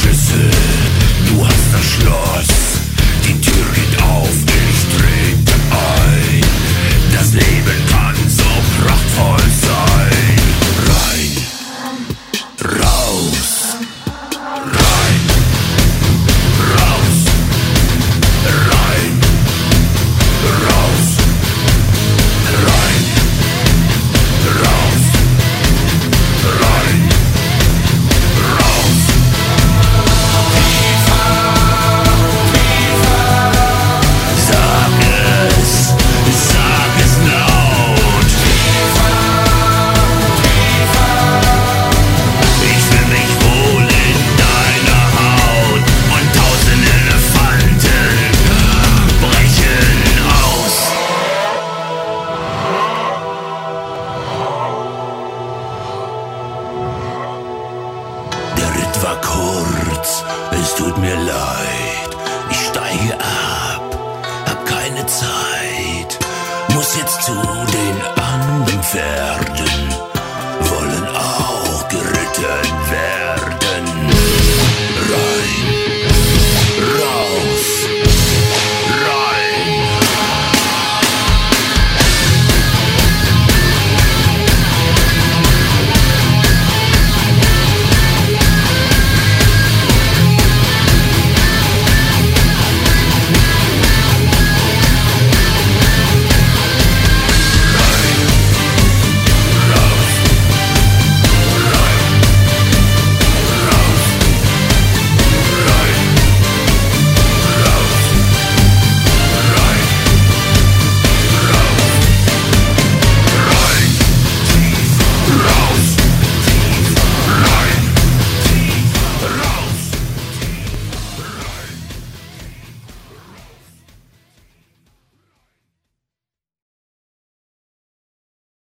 Schlüssel, du hast das Schloss. Die Tür geht auf, ich trete ein. Das Leben kann so prachtvoll sein. Rein, raus, rein, raus, rein, raus, rein, raus, rein, raus. Sag es laut. Ich fühl mich wohl in deiner Haut und 1000 Elefanten brechen aus. Der Ritt war kurz, es tut mir leid. Ich steige ab, hab keine Zeit, muss jetzt zu den anderen Pferden.